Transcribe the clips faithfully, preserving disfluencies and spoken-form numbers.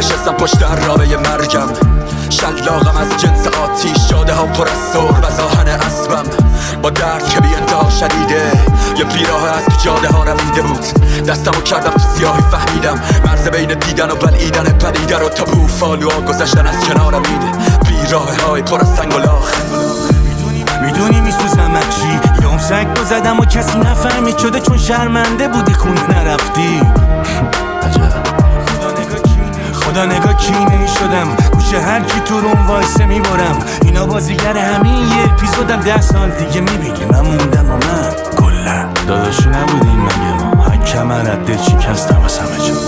نشستم پشت عرابه مرگم، شلاقم از جنس آتیش، جاده ها پر از سرب از آهن اسبم، با درد که بی انتها شدیده یه بیراه از تو جاده ها رمیده بود. دستمو کردم تو سیاهی، فهمیدم مرز بین دیدن و بلعیدن پدیده رو، تا بوفالوها گذشتن از کنارم این بیراه های پر از سنگ و لاخ. میدونی میسوزم از چی؟ یام سگ رو زدم و کسی نفهمید شده چون شرمنده بودی خونه نرفتی. خدا نگاه کینه شدم، گوشه هر کی تو روم وایسه میبرم. اینا بازیگر همین یه اپیزودم، ده سال دیگه میبینی من موندم و من گله داداشی نبودیم مگه ما؟ حکم من از دل شکستم از همه جا.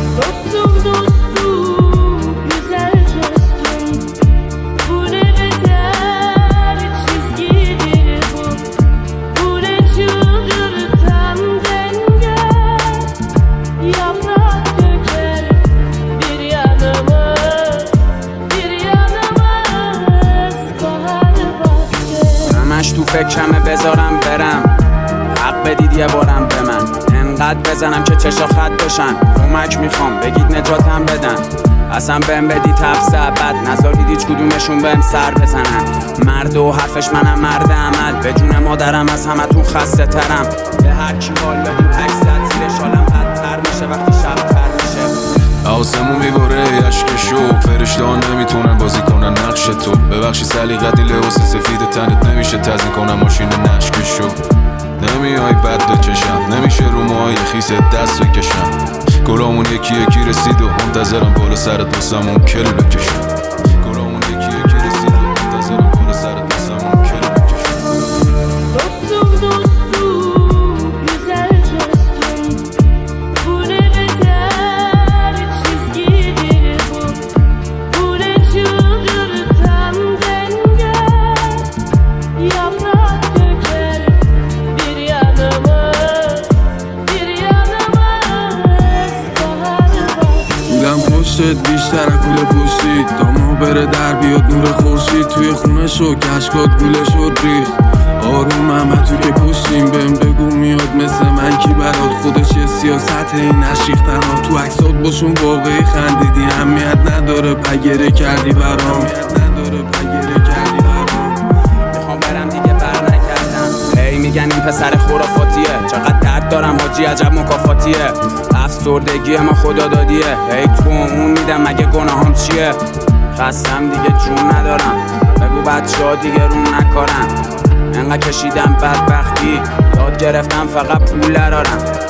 تو فکرمه بذارم برم، حق بدید یه بارم به من، انقدر بزنم که چشا خط بشن. کمک میخوام بگید نجاتم بدن، اصلا بهم بدید حبس ابد، نذارید هیچ کدومشون بهم سر بزنن. مرد و حرفش منم مرد عمل، به جون مادرم از همتون خسته ترم. به هر کی حال بدیم عکس زد زیرش حالم بدتر میشه وقتی شب تر میشه. آسمون میباره عشق شوق، فرشته‌ها نمیتونن بازی کنن نقش تو. ببخشی سلیقتی لباس سفید تنت نمیشه تزیین کنم ماشین نشک شو. نمیای بد بچشم، نمیشه رو موهای خیست دست بکشم. گلامون یکی یکی رسید و منتظرم بالا سرت واسمون کل بکشم. گلامون یکی یکی رسید و منتظرم بالا سرت واسمون کل بکشم. بیشتر کوله پوشید داما بره در بیاد نور خورشید. توی خونه شو کشکات گوله شد ریخت آروم محمد تو که پشتیم. بهم بگو میاد مثل من کی برات خودش یه سیاست این نشیختن ها. تو عکسات باشون واقعی خندیدی، اهمیت نداره پگره کردی برام. میخوام برم دیگه بر نکردم. هی میگن این پسر خرافاتیه، چقدر درد دارم حاجی عجب مکافاتیه. افسردگی ما خدا دادیه، هی تو اون میدم مگه گناهام چیه؟ خستم دیگه جون ندارم، بگو بچه ها دیگه رو نکارن. انقدر کشیدم بدبختی، یاد گرفتم فقط پول درارم.